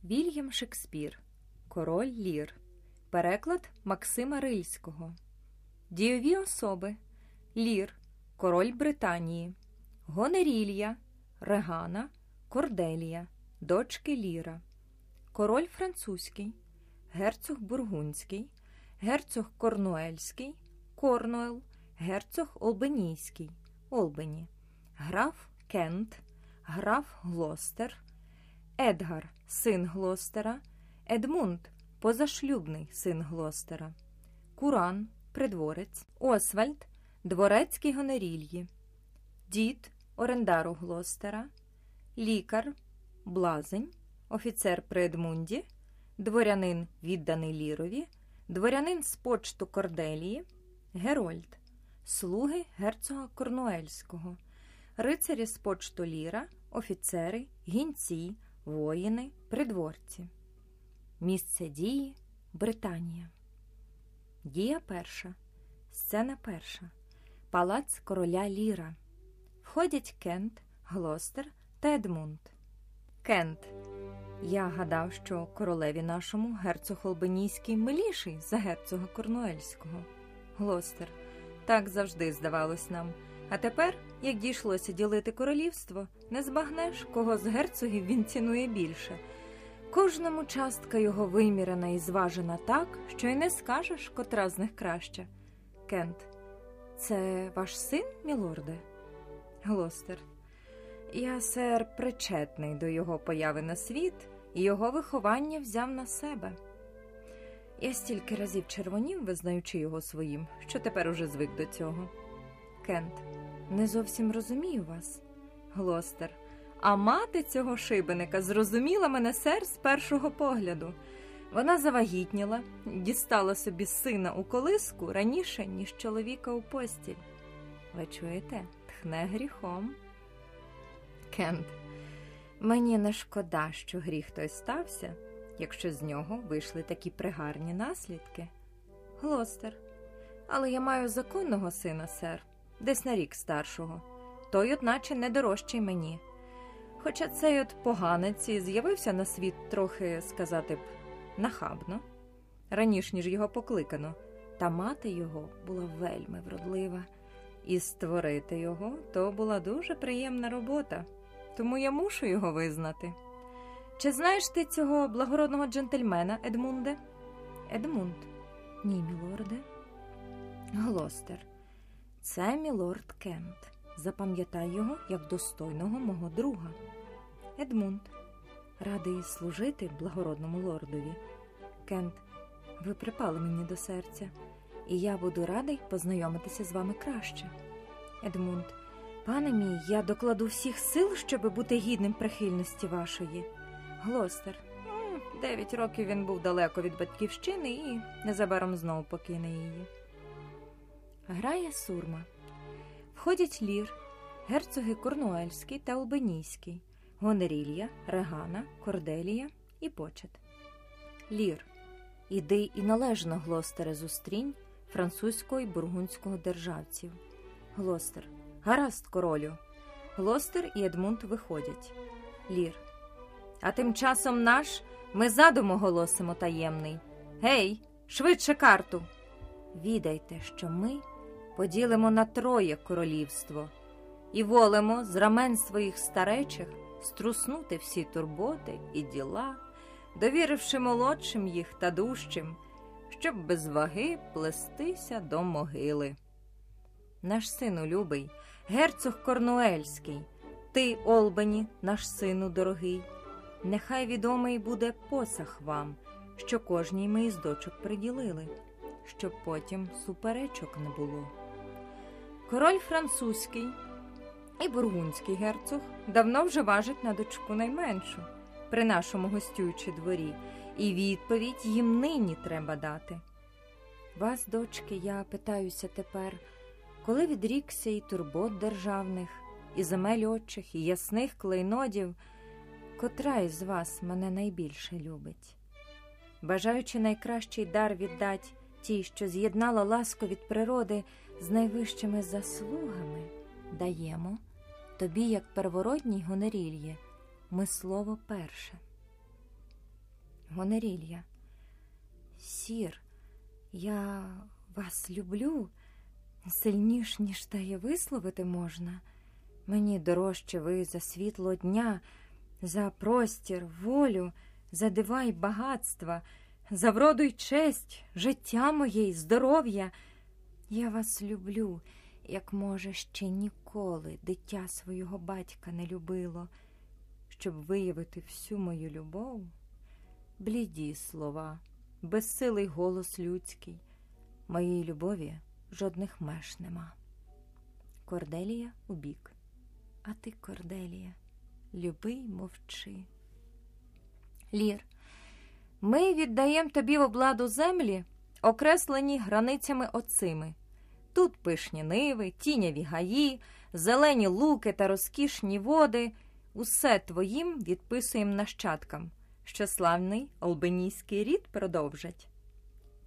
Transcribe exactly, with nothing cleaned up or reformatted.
Вільям Шекспір. Король Лір. Переклад Максима Рильського. Дійові особи. Лір. Король Британії. Гонерілья. Регана. Корделія. Дочки Ліра. Король французький. Герцог Бургундський. Герцог Корнуельський. Корнуел. Герцог Олбенійський. Олбені. Граф Кент. Граф Глостер. Едгар – син Глостера. Едмунд – позашлюбний син Глостера. Куран – придворець. Освальд – дворецький Гонерільї. Дід – орендар у Глостера. Лікар – блазень. Офіцер при Едмунді. Дворянин, відданий Лірові. Дворянин з почту Корделії. Герольд – слуги герцога Корнуельського. Рицарі з почту Ліра. Офіцери, гінці, воїни, придворці. Місце дії – Британія. Дія перша. Сцена перша. Палац короля Ліра. Входять Кент, Глостер та Едмунд. Кент. Я гадав, що королеві нашому герцог Олбенійський миліший за герцога Корнуельського. Глостер. Так завжди здавалось нам. А тепер, як дійшлося ділити королівство, не збагнеш, кого з герцогів він цінує більше. Кожному частка його вимірена і зважена так, що й не скажеш, котра з них краща. Кент. Це ваш син, мілорде? Глостер. Я, сер, причетний до його появи на світ, і його виховання взяв на себе. Я стільки разів червонів, визнаючи його своїм, що тепер уже звик до цього. Кент. Не зовсім розумію вас. Глостер. А мати цього шибеника зрозуміла мене, сер, з першого погляду. Вона завагітніла, дістала собі сина у колиску раніше, ніж чоловіка у постіль. Ви чуєте? Тхне гріхом. Кент. Мені не шкода, що гріх той стався, якщо з нього вийшли такі пригарні наслідки. Глостер. Але я маю законного сина, сер, десь на рік старшого. Той, одначе, не дорожчий мені. Хоча цей от поганець і з'явився на світ трохи, сказати б, нахабно, раніше, ніж його покликано, та мати його була вельми вродлива. І створити його – то була дуже приємна робота, тому я мушу його визнати. Чи знаєш ти цього благородного джентльмена, Едмунде? Едмунд. Ні, мілорде. Глостер. Це мілорд Кент. Запам'ятай його як достойного мого друга. Едмунд. Радий служити благородному лордові. Кент. Ви припали мені до серця, і я буду радий познайомитися з вами краще. Едмунд. Пане мій, я докладу всіх сил, щоби бути гідним прихильності вашої. Глостер. Дев'ять років він був далеко від батьківщини і незабаром знову покине її. Грає сурма. Входять Лір, герцоги Корнуельський та Олбенійський, Гонерілья, Регана, Корделія і почет. Лір. Іди і належно, Глостере, зустрінь французького і бургундського державців. Глостер. Гаразд, королю. Глостер і Едмунд виходять. Лір. А тим часом наш ми задум оголосимо таємний. Гей, швидше карту! Відайте, що ми поділимо на троє королівство і волимо з рамен своїх старечих струснути всі турботи і діла, довіривши молодшим їх та дужчим, щоб без ваги плестися до могили. Наш сину любий, герцог Корнуельський, ти, Олбені, наш сину дорогий, нехай відомий буде посаг вам, що кожній ми із дочок приділили, щоб потім суперечок не було. Король французький і бургундський герцог давно вже важить на дочку найменшу при нашому гостюючи дворі, і відповідь їм нині треба дати. Вас, дочки, я питаюся тепер, коли відрікся і турбот державних, і земель отчих, і ясних клейнодів, котра із вас мене найбільше любить? Бажаючи найкращий дар віддать тій, що з'єднала ласку від природи з найвищими заслугами, даємо тобі, як первородній Гонерільє, ми слово перше. Гонерілья. Сір, я вас люблю сильніш, ніж та й висловити можна. Мені дорожче ви за світло дня, за простір, волю, за дива й багатства, за вроду й честь, життя моє й здоров'я. Я вас люблю, як, може, ще ніколи дитя свого батька не любило. Щоб виявити всю мою любов, бліді слова, безсилий голос людський, моїй любові жодних меж нема. Корделія убік. А ти, Корделія, люби й мовчи. Лір. Ми віддаєм тобі в обладу землі, окреслені границями оцими. Тут пишні ниви, тіняві гаї, зелені луки та розкішні води. Усе твоїм відписуєм нащадкам, що славний олбенійський рід продовжать.